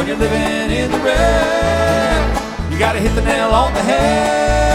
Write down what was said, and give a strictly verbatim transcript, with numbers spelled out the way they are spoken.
when you're living in the red. You gotta hit the nail on the head.